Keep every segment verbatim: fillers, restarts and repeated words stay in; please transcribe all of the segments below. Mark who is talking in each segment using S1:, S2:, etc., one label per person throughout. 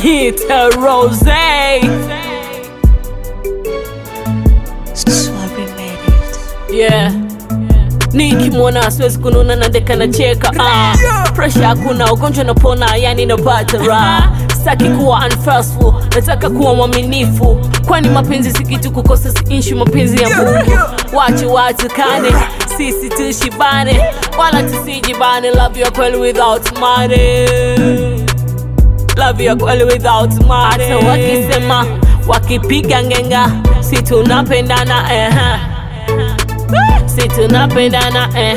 S1: Nita Rose.
S2: Swahili made it.
S1: Yeah. Nikimwona siwezi kununa na deka na cheka. ah. Pressure hakuna, ugonjwa napona, yani napata raha. Sitaki kuwa unfaithful, nataka kuwa mwaminifu. Kwani mapenzi si kitu kukosa, si issue, mapenzi ya Mungu. Wache watu kane, sisi tushibane, wala tusijibane. Love you kweli without money, love you kweli without money. Hata wakisema, wakipiga ngenga, si tunapendana eh. Si tunapendana eh.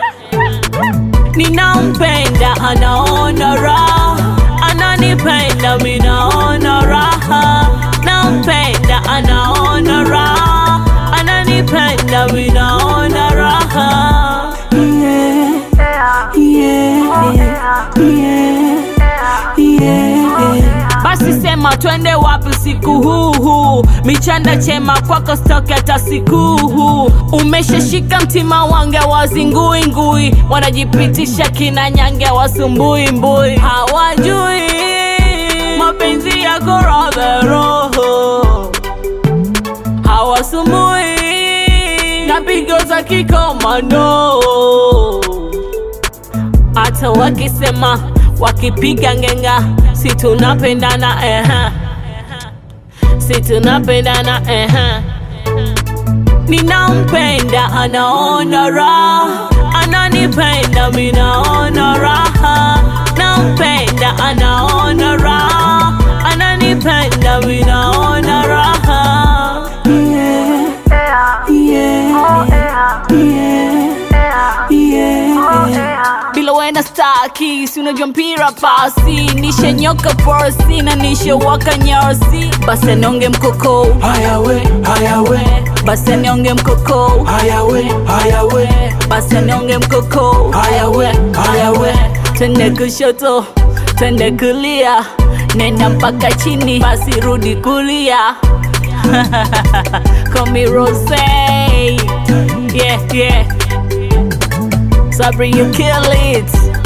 S1: Ninampenda anaona raha, ananipenda mimi naona raha. Nampenda anaona raha, ananipenda mimi naona raha.
S2: Yeah, yeah, yeah, yeah.
S1: Basi sema twende wapi siku huu huu, michanda chema kwako stoke hata siku huu. Umeshashika mtima wange wazingui ngui, wanajipitisha kina nyange wasumbui mbui. Hawajui mapenzi yako radha roho, hawasumbui na pigo za kikomando. Hata wakisema, wakipiga ngenga, si tunapendana eh. Si tunapendana eh. Ninampenda anaona raha, ananipenda mimi naona raha. Nampenda anaona raha, ananipenda mimi naona raha.
S2: Yeah, yeah, yeah, yeah.
S1: Bila wena staki, si unajua mpira pasi. Nishe nyoka porsi na nishe waka nyarsi. Basi nionge mkoko,
S3: haya we, haya we.
S1: basi nionge mkoko,
S3: Haya we, haya we.
S1: basi nionge mkoko.
S3: Haya we, haya we.
S1: Twende kushoto, twende kulia, nenda mpaka chini, basi rudi kulia. Call me Rose. Yeah, yeah. Sabri, you kill it.